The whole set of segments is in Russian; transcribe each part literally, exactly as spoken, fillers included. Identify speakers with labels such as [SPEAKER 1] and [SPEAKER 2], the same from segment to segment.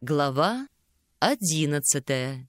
[SPEAKER 1] Глава одиннадцатая.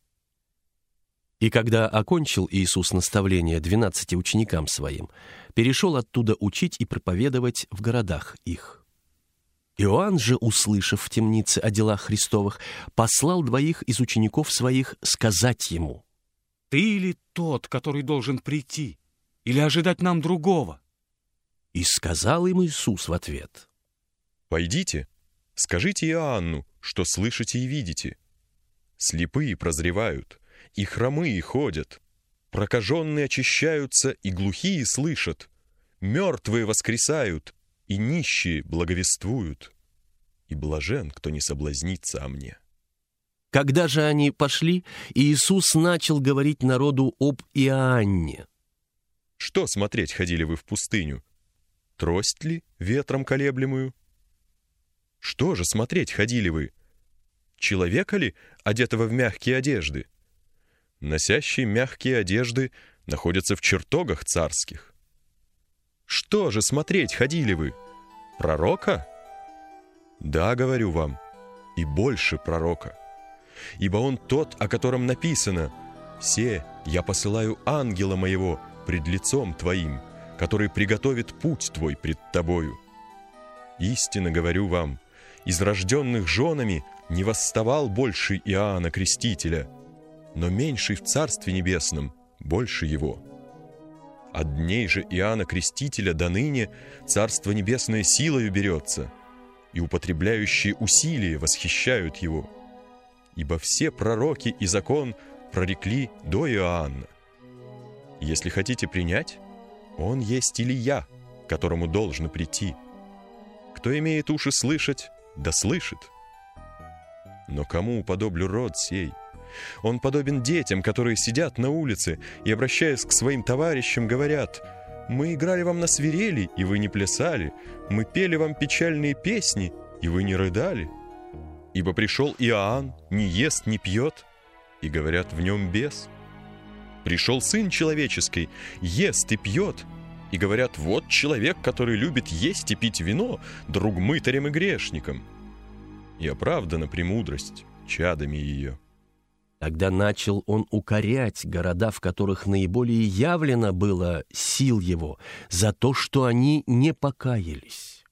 [SPEAKER 2] И когда окончил Иисус наставление двенадцати ученикам Своим, перешел оттуда учить и проповедовать в городах их. Иоанн же, услышав в темнице о делах Христовых, послал двоих из учеников Своих сказать Ему:
[SPEAKER 3] «Ты ли тот, который должен прийти, или ожидать нам другого?»
[SPEAKER 2] И сказал им Иисус в ответ:
[SPEAKER 4] «Пойдите, скажите Иоанну, что слышите и видите. Слепые прозревают, и хромые ходят, прокаженные очищаются, и глухие слышат, мертвые воскресают, и нищие благовествуют. И блажен, кто не соблазнится о мне».
[SPEAKER 2] Когда же они пошли, Иисус начал говорить народу об Иоанне.
[SPEAKER 4] «Что смотреть ходили вы в пустыню? Трость ли ветром колеблемую? Что же смотреть ходили вы? Человека ли, одетого в мягкие одежды? Носящие мягкие одежды находятся в чертогах царских. Что же смотреть ходили вы? Пророка? Да, говорю вам, и больше пророка. Ибо он тот, о котором написано: «Се, я посылаю ангела моего пред лицом твоим, который приготовит путь твой пред тобою. Истинно говорю вам, из рожденных женами не восставал больше Иоанна Крестителя, но меньший в Царстве Небесном больше его. От дней же Иоанна Крестителя до ныне Царство Небесное силою берется, и употребляющие усилия восхищают его. Ибо все пророки и закон прорекли до Иоанна. Если хотите принять, он есть Илия, которому должно прийти. Кто имеет уши слышать, да слышит. Но кому уподоблю род сей? Он подобен детям, которые сидят на улице и, обращаясь к своим товарищам, говорят: «Мы играли вам на свирели, и вы не плясали, мы пели вам печальные песни, и вы не рыдали. Ибо пришел Иоанн, не ест, не пьет, и говорят, в нем бес. Пришел Сын Человеческий, ест и пьет, и говорят, вот человек, который любит есть и пить вино, друг мытарям и грешникам. И оправдана премудрость чадами ее».
[SPEAKER 2] Тогда начал он укорять города, в которых наиболее явлено было сил его, за то, что они не покаялись.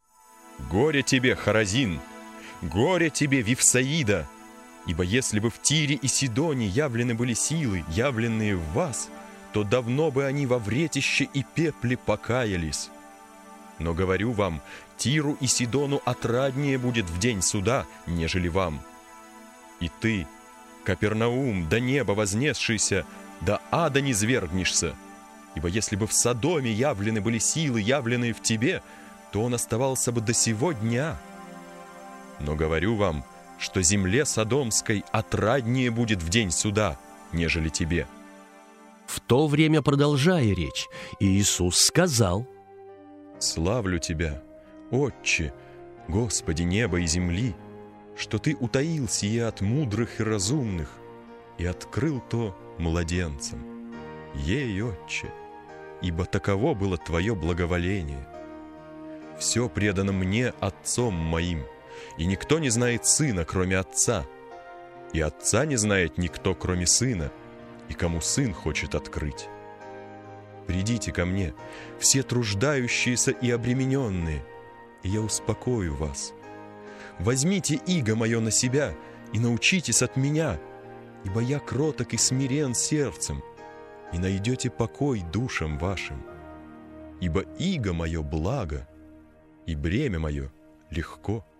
[SPEAKER 4] «Горе тебе, Хоразин! Горе тебе, Вифсаида! Ибо если бы в Тире и Сидоне явлены были силы, явленные в вас, то давно бы они во вретище и пепле покаялись. Но говорю вам, Тиру и Сидону отраднее будет в день суда, нежели вам. И ты, Капернаум, до неба вознесшийся, до ада не низвергнешься. Ибо если бы в Содоме явлены были силы, явленные в тебе, то он оставался бы до сего дня. Но говорю вам, что земле Содомской отраднее будет в день суда, нежели тебе».
[SPEAKER 2] В то время, продолжая речь, Иисус сказал:
[SPEAKER 4] «Славлю Тебя, Отче, Господи неба и земли, что Ты утаил сие от мудрых и разумных и открыл то младенцам. Ей, Отче, ибо таково было Твое благоволение. Все предано мне Отцом моим, и никто не знает Сына, кроме Отца, и Отца не знает никто, кроме Сына, и кому Сын хочет открыть. Придите ко мне, все труждающиеся и обремененные, и я успокою вас. Возьмите иго мое на себя и научитесь от меня, ибо я кроток и смирен сердцем, и найдете покой душам вашим. Ибо иго мое благо, и бремя мое легко».